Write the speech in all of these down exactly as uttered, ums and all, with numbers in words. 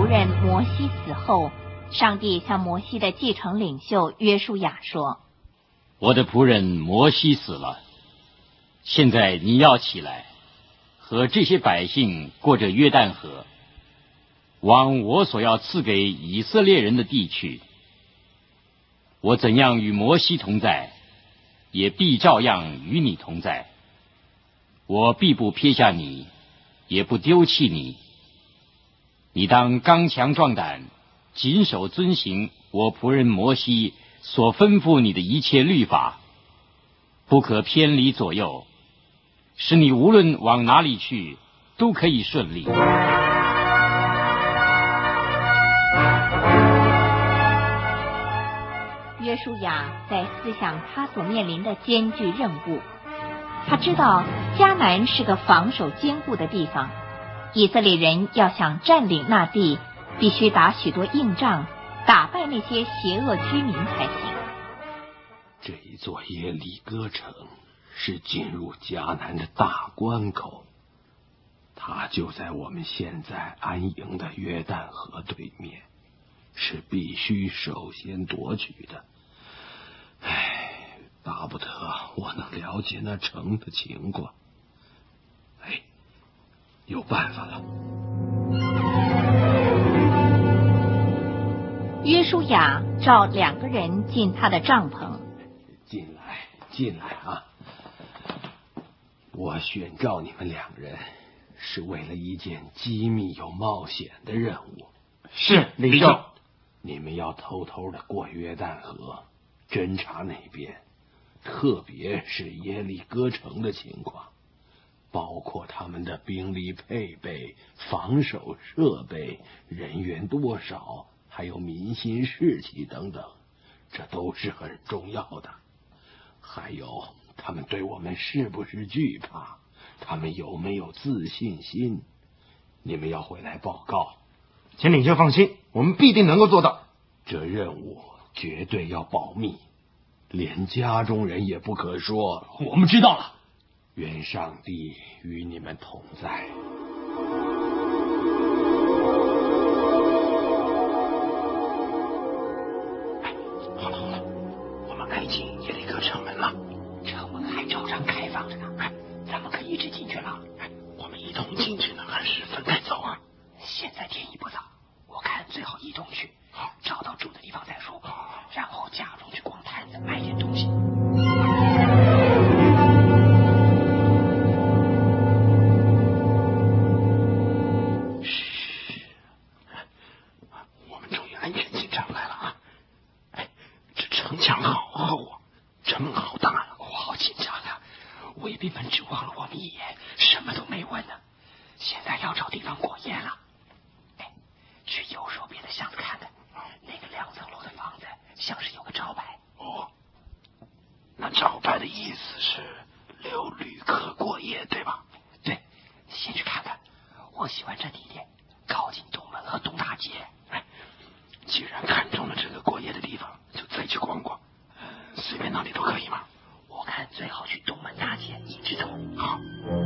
人摩西死后，上帝向摩西的继承领袖约书亚说： 我的仆人摩西死了，现在你要起来，和这些百姓过着约旦河，往我所要赐给以色列人的地去。我怎样与摩西同在，也必照样与你同在。我必不撇下你，也不丢弃你。你当刚强壮胆，谨守遵行我仆人摩西所吩咐你的一切律法，不可偏离左右，使你无论往哪里去，都可以顺利。 约书亚在思想他所面临的艰巨任务。他知道迦南是个防守坚固的地方，以色列人要想占领那地，必须打许多硬仗，打败那些邪恶居民才行。 这一座耶利哥城是进入迦南的大关口，它就在我们现在安营的约旦河对面，是必须首先夺取的。唉，巴不得我能了解那城的情况。哎，有办法了。 约书亚召两个人进他的帐篷。 进来，进来啊！我选召你们两人，是为了一件机密又冒险的任务。 是，领袖。 你们要偷偷的过约旦河，侦查那边，特别是耶利哥城的情况，包括他们的兵力配备、防守设备、人员多少，还有民心士气等等，这都是很重要的。还有他们对我们是不是惧怕，他们有没有自信心，你们要回来报告。 请领袖放心，我们必定能够做到。 这任务绝对要保密，连家中人也不可说。 我们知道了。 愿上帝与你们同在。 哎，好了好了，我们该进耶利哥城门了，城门还照常开放着呢。哎，咱们可以一直进去了。哎，我们一同进去呢，还是分开走啊？现在天一不早，我看最好一同去，好，找到住的地方再说，然后假装去逛摊子买点东西。嘘，我们终于安全进城来了啊！哎，这城墙好厚啊，城门好大呀，我好紧张啊！卫兵们只望了我们一眼，什么都没问呢。现在要找地方过夜了。哎，去右手边的巷子看看，那个两层楼的房子像是有个招牌。哦，那招牌的意思是留旅客过夜，对吧？对，先去看看。我喜欢这地点，靠近东门和东大街。哎，既然看中了这个过夜的地方，就再去逛逛。呃，随便哪里都可以吗？我看最好去东门大街一直走。好。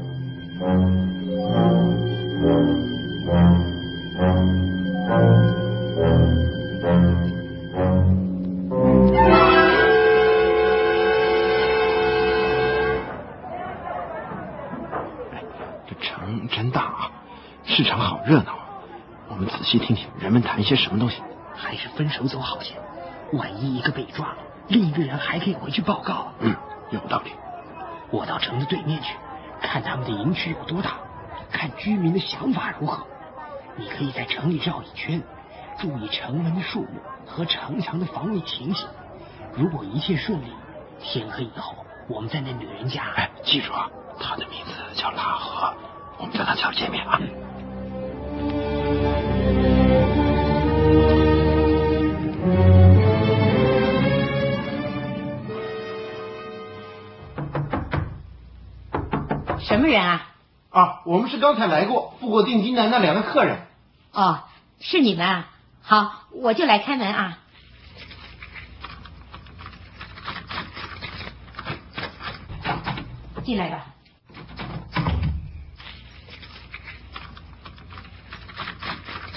这城真大啊，市场好热闹啊！我们仔细听听人们谈些什么东西。还是分手走好些，万一一个被抓了，另一个人还可以回去报告。嗯，有道理。我到城的对面去，看他们的营区有多大，看居民的想法如何。你可以在城里绕一圈，注意城门的数目和城墙的防卫情形。如果一切顺利，天黑以后，我们在那女人家。哎，记住啊，她的名字叫拉合，我们在她家见面啊。嗯什么人啊？ 啊，我们是刚才来过、付过定金的那两个客人。 哦，是你们啊？好，我就来开门啊。进来吧。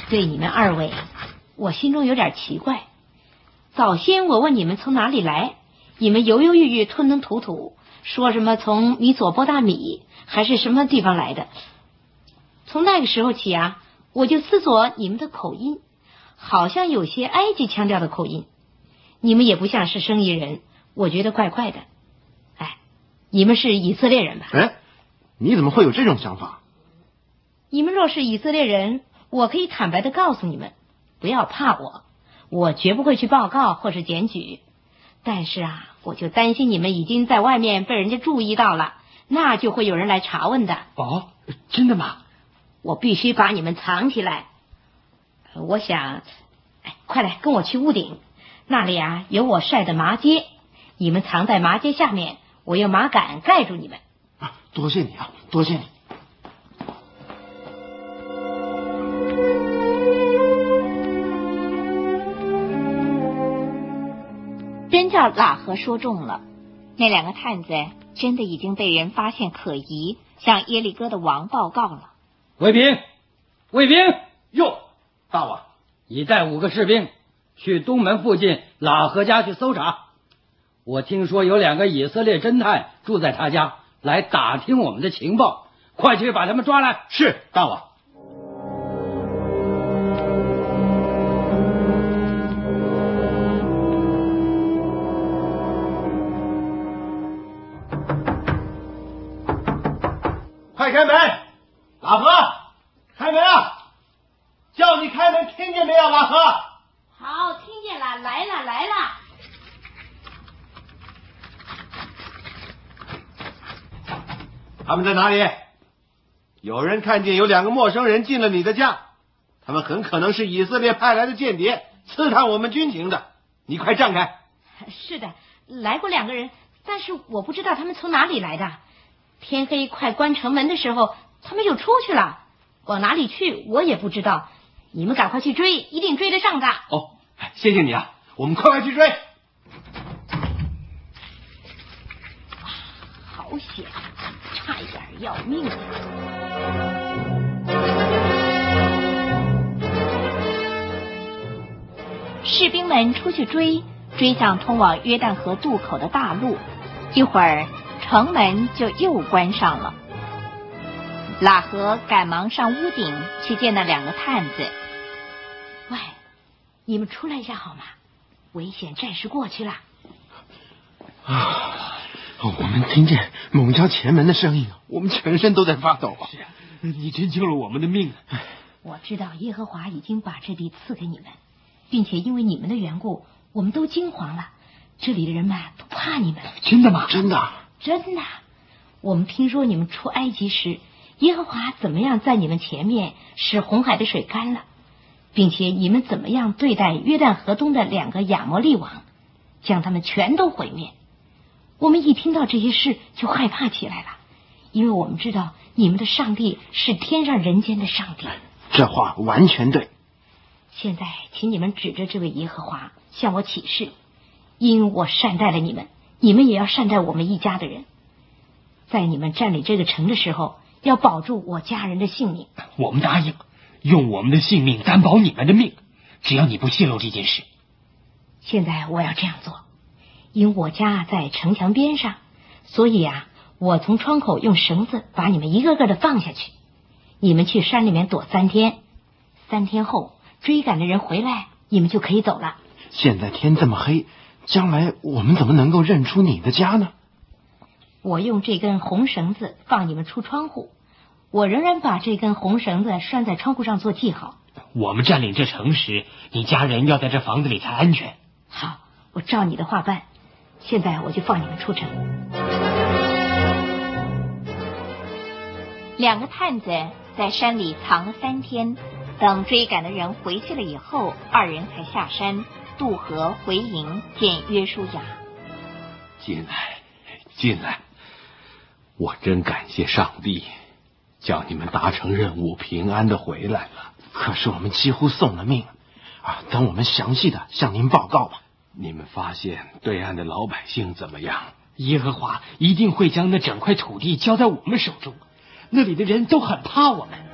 对你们二位，我心中有点奇怪。早先我问你们从哪里来，你们犹犹豫豫、吞吞吐吐，说什么从米索波大米还是什么地方来的。从那个时候起啊，我就思索你们的口音，好像有些埃及腔调的口音。你们也不像是生意人，我觉得怪怪的。哎，你们是以色列人吧？ 哎，你怎么会有这种想法？ 你们若是以色列人，我可以坦白的告诉你们，不要怕我，我绝不会去报告或是检举。但是啊，我就担心你们已经在外面被人家注意到了，那就会有人来查问的。 哦，真的吗？ 我必须把你们藏起来。我想，哎，快来跟我去屋顶，那里啊有我晒的麻秸，你们藏在麻秸下面，我用麻杆盖住你们。 啊，多谢你啊，多谢你。 真叫喇合说中了，那两个探子真的已经被人发现可疑，向耶利哥的王报告了。 卫兵，卫兵， 哟，大王， 你带五个士兵去东门附近喇合家去搜查。我听说有两个以色列侦探住在他家，来打听我们的情报，快去把他们抓来。 是，大王。 快开门，喇合，开门啊！叫你开门，听见没有，喇合？ 好，听见了，来了来了。 他们在哪里？有人看见有两个陌生人进了你的家，他们很可能是以色列派来的间谍，刺探我们军情的。你快站开！ 是的，来过两个人，但是我不知道他们从哪里来的。天黑快关城门的时候，他们就出去了，往哪里去我也不知道。你们赶快去追，一定追得上的。 哦，谢谢你啊，我们快快去追。 好险，差一点要命了。 士兵们出去追，追向通往约旦河渡口的大路，一会儿城门就又关上了。喇合赶忙上屋顶去见那两个探子。 喂，你们出来一下好吗？危险暂时过去了。 啊，我们听见猛敲前门的声音，我们全身都在发抖啊！ 是啊，你真救了我们的命。 我知道耶和华已经把这地赐给你们，并且因为你们的缘故，我们都惊慌了。这里的人们都怕你们。 真的吗？真的。 真的。我们听说你们出埃及时，耶和华怎么样在你们前面使红海的水干了，并且你们怎么样对待约旦河东的两个亚摩利王，将他们全都毁灭。我们一听到这些事就害怕起来了，因为我们知道你们的上帝是天上人间的上帝。 这话完全对。 现在请你们指着这位耶和华向我起誓，因我善待了你们，你们也要善待我们一家的人。在你们占领这个城的时候，要保住我家人的性命。 我们答应用我们的性命担保你们的命，只要你不泄露这件事。 现在我要这样做，因我家在城墙边上，所以啊，我从窗口用绳子把你们一个个的放下去。你们去山里面躲三天，三天后追赶的人回来，你们就可以走了。 现在天这么黑，将来我们怎么能够认出你的家呢？ 我用这根红绳子放你们出窗户，我仍然把这根红绳子拴在窗户上做记号。 我们占领这城时，你家人要在这房子里才安全。 好，我照你的话办。现在我就放你们出城。 两个探子在山里藏了三天，等追赶的人回去了以后，二人才下山渡河回营见约书亚。 进来，进来！我真感谢上帝，叫你们达成任务，平安的回来了。 可是我们几乎送了命啊！等我们详细的向您报告吧。 你们发现对岸的老百姓怎么样？耶和华一定会将那整块土地交在我们手中，那里的人都很怕我们。